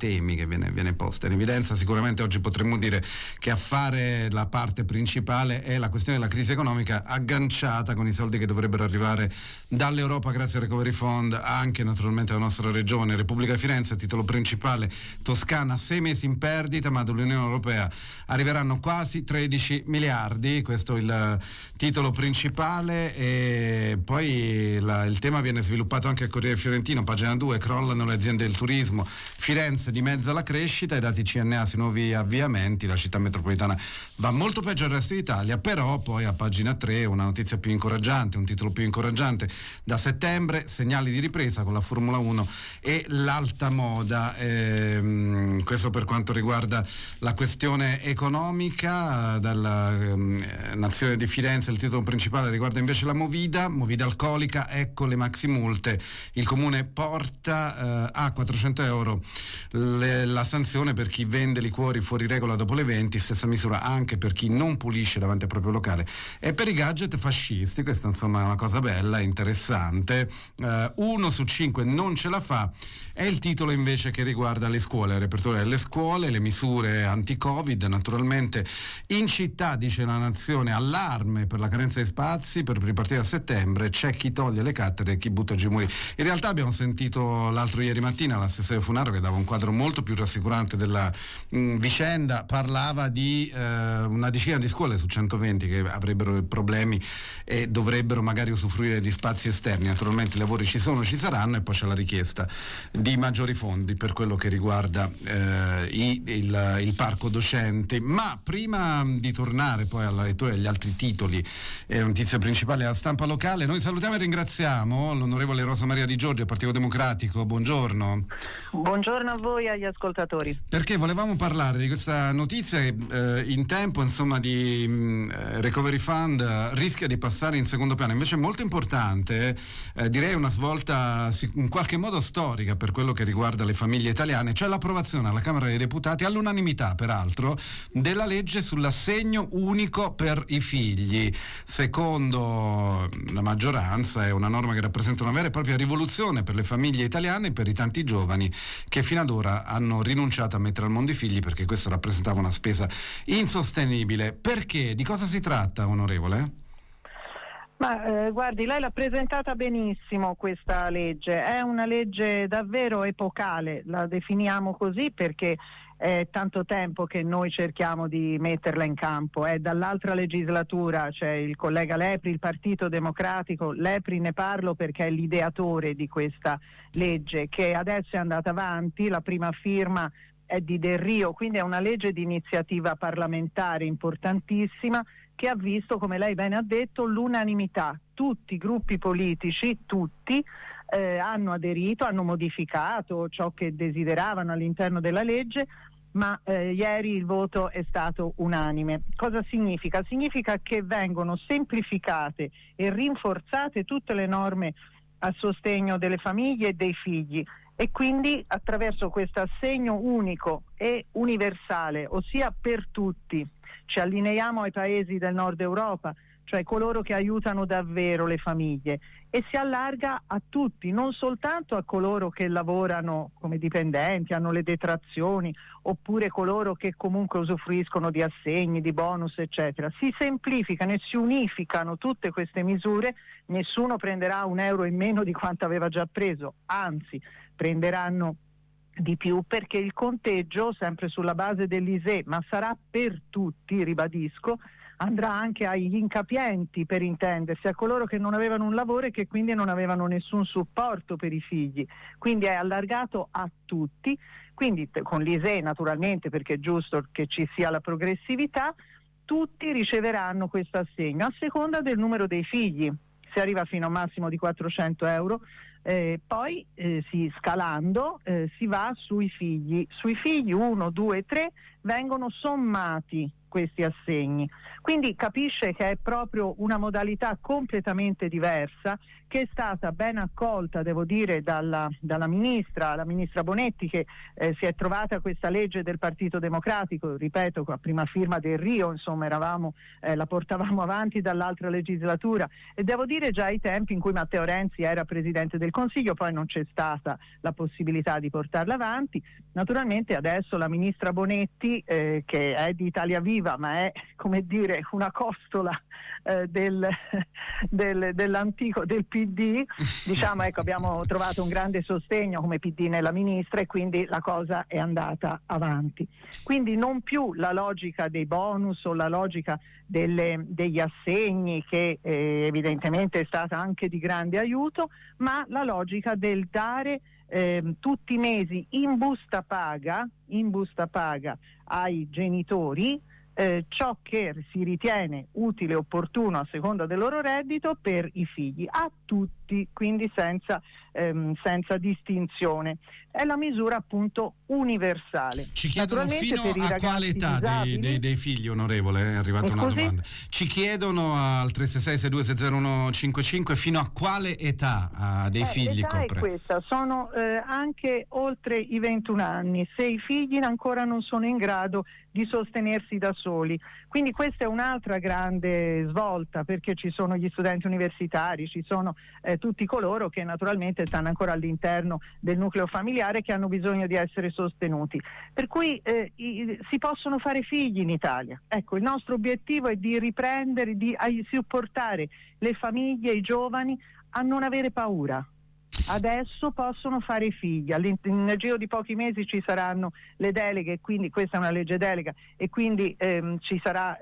temi che viene posta in evidenza. Sicuramente oggi potremmo dire che a fare la parte principale è la questione della crisi economica, agganciata con i soldi che dovrebbero arrivare dall'Europa grazie al Recovery Fund, anche naturalmente alla nostra regione, Repubblica di Firenze. Titolo principale: Toscana 6 mesi in perdita, ma dall'Unione Europea arriveranno quasi 13 miliardi. Questo è il titolo principale, e poi il tema viene sviluppato anche al Corriere Fiorentino, pagina 2. Crollano le aziende del turismo, Firenze dimezza la crescita, i dati CNA sui nuovi avviamenti, la città metropolitana va molto peggio al resto d'Italia. Però poi a pagina 3 una notizia più incoraggiante, un titolo più incoraggiante: da settembre segnali di ripresa con la Formula 1 e l'alta moda. Questo per quanto riguarda la questione economica. Dalla Nazione di Firenze il titolo principale riguarda invece la movida alcolica, ecco le maxi multe, il comune porta a 400 euro la sanzione per chi vende liquori fuori regola dopo le 20, stessa misura anche per chi non pulisce davanti al proprio locale. E per i gadget fascisti, questa insomma è una cosa bella, interessante. 1 su 5 non ce la fa, è il titolo invece che riguarda le scuole, il repertorio delle scuole, le misure anti-Covid. Naturalmente in città, dice la Nazione, allarme per la carenza di spazi per ripartire a settembre, c'è chi toglie le cattedre e chi butta giù i muri. In realtà abbiamo sentito l'altro ieri mattina l'assessore Funaro che dava un quadro molto più rassicurante della vicenda, parlava di una decina di scuole su 120 che avrebbero problemi e dovrebbero magari usufruire di spazi esterni. Naturalmente i lavori ci saranno, e poi c'è la richiesta di maggiori fondi per quello che riguarda il parco docenti. Ma prima di tornare poi alla lettura degli altri titoli e notizia principale alla stampa locale, noi salutiamo e ringraziamo l'onorevole Rosa Maria Di Giorgi del Partito Democratico. Buongiorno. Buongiorno a voi e agli ascoltatori. Perché volevamo parlare di questa notizia che in tempo insomma di Recovery Fund rischia di passare in secondo piano, invece è molto importante, direi una svolta in qualche modo storica per quello che riguarda le famiglie italiane, cioè l'approvazione alla Camera dei Deputati, all'unanimità peraltro, della legge sull'assegno unico per i figli. Secondo la maggioranza è una norma che rappresenta una vera e propria rivoluzione per le famiglie italiane e per i tanti giovani che fino ad ora hanno rinunciato a mettere al mondo i figli perché questo rappresentava una spesa insostenibile. Perché? Di cosa si tratta, onorevole? Ma guardi, lei l'ha presentata benissimo questa legge, è una legge davvero epocale, la definiamo così perché è tanto tempo che noi cerchiamo di metterla in campo. È dall'altra legislatura, c'è il collega Lepri, il Partito Democratico. Lepri ne parlo perché è l'ideatore di questa legge che adesso è andata avanti, la prima firma è di Del Rio, quindi è una legge di iniziativa parlamentare importantissima che ha visto, come lei bene ha detto, l'unanimità. Tutti i gruppi politici, tutti, hanno aderito, hanno modificato ciò che desideravano all'interno della legge, ma ieri il voto è stato unanime. Cosa significa? Significa che vengono semplificate e rinforzate tutte le norme a sostegno delle famiglie e dei figli, e quindi attraverso questo assegno unico e universale, ossia per tutti, ci allineiamo ai paesi del nord Europa, cioè coloro che aiutano davvero le famiglie, e si allarga a tutti, non soltanto a coloro che lavorano come dipendenti, hanno le detrazioni, oppure coloro che comunque usufruiscono di assegni, di bonus, eccetera. Si semplificano e si unificano tutte queste misure, nessuno prenderà un euro in meno di quanto aveva già preso, anzi prenderanno di più, perché il conteggio, sempre sulla base dell'ISEE, ma sarà per tutti, ribadisco, andrà anche agli incapienti, per intendersi, a coloro che non avevano un lavoro e che quindi non avevano nessun supporto per i figli. Quindi è allargato a tutti, quindi con l'ISEE naturalmente, perché è giusto che ci sia la progressività, tutti riceveranno questo assegno a seconda del numero dei figli. Si arriva fino a un massimo di 400 euro, poi scalando si va sui figli. Sui figli 1, 2, 3 vengono sommati questi assegni. Quindi capisce che è proprio una modalità completamente diversa, che è stata ben accolta, devo dire, dalla ministra, la ministra Bonetti, che si è trovata questa legge del Partito Democratico, ripeto, a prima firma del Rio, insomma la portavamo avanti dall'altra legislatura, e devo dire già ai tempi in cui Matteo Renzi era Presidente del Consiglio, poi non c'è stata la possibilità di portarla avanti. Naturalmente adesso la ministra Bonetti, che è di Italia Viva, ma è, come dire, una costola dell'antico, del PD, diciamo, ecco, abbiamo trovato un grande sostegno come PD nella ministra, e quindi la cosa è andata avanti. Quindi non più la logica dei bonus o la logica degli assegni, che evidentemente è stata anche di grande aiuto, ma la logica del dare tutti i mesi in busta paga ai genitori ciò che si ritiene utile e opportuno a seconda del loro reddito per i figli, a tutti, quindi senza distinzione. È la misura appunto universale. Ci chiedono fino a quale età dei figli, onorevole, è arrivata una domanda. Ci chiedono al 366-6260-155 fino a quale età dei figli l'età copre. È questa, sono anche oltre i 21 anni, se i figli ancora non sono in grado di sostenersi da soli. Quindi questa è un'altra grande svolta, perché ci sono gli studenti universitari, ci sono tutti coloro che naturalmente stanno ancora all'interno del nucleo familiare, che hanno bisogno di essere sostenuti. Per cui si possono fare figli in Italia. Ecco, il nostro obiettivo è di riprendere, di supportare le famiglie, i giovani a non avere paura. Adesso possono fare figli, nel giro di pochi mesi ci saranno le deleghe, quindi questa è una legge delega, e quindi ci sarà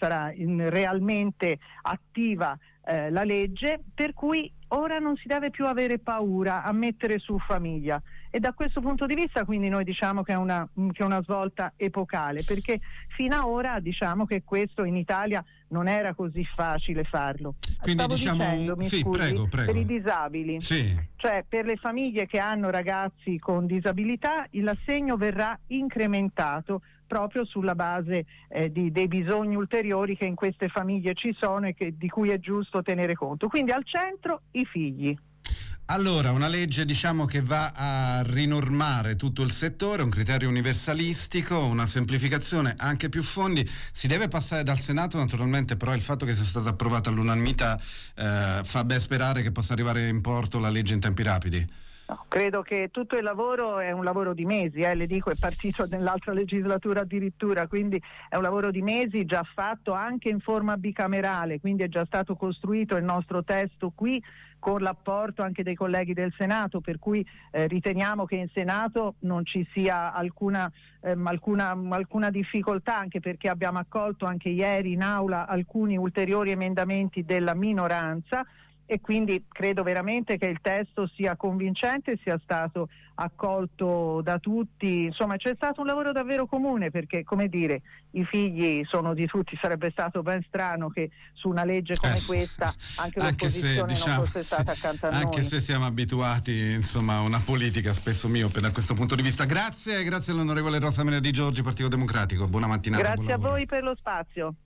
realmente attiva la legge, per cui ora non si deve più avere paura a mettere su famiglia, e da questo punto di vista quindi noi diciamo che è una svolta epocale, perché fino ad ora diciamo che questo in Italia non era così facile farlo. Quindi Stavo dicendo, prego. Per i disabili, cioè per le famiglie che hanno ragazzi con disabilità, l'assegno verrà incrementato proprio sulla base dei bisogni ulteriori che in queste famiglie ci sono e di cui è giusto tenere conto. Quindi al centro i figli. Allora, una legge che va a rinormare tutto il settore, un criterio universalistico, una semplificazione, anche più fondi. Si deve passare dal Senato, naturalmente, però il fatto che sia stata approvata all'unanimità fa ben sperare che possa arrivare in porto la legge in tempi rapidi. No, credo che tutto il lavoro è un lavoro di mesi, le dico, è partito nell'altra legislatura addirittura, quindi è un lavoro di mesi già fatto anche in forma bicamerale, quindi è già stato costruito il nostro testo qui con l'apporto anche dei colleghi del Senato, per cui riteniamo che in Senato non ci sia alcuna difficoltà, anche perché abbiamo accolto anche ieri in aula alcuni ulteriori emendamenti della minoranza, e quindi credo veramente che il testo sia convincente e sia stato accolto da tutti. Insomma, c'è stato un lavoro davvero comune, perché, come dire, i figli sono di tutti. Sarebbe stato ben strano che su una legge come questa anche l'opposizione non fosse stata accanto a noi. Anche se siamo abituati, insomma, a una politica spesso miope da questo punto di vista. Grazie all'onorevole Rosa Maria Di Giorgi, Partito Democratico. Buona mattinata. Grazie a voi per lo spazio.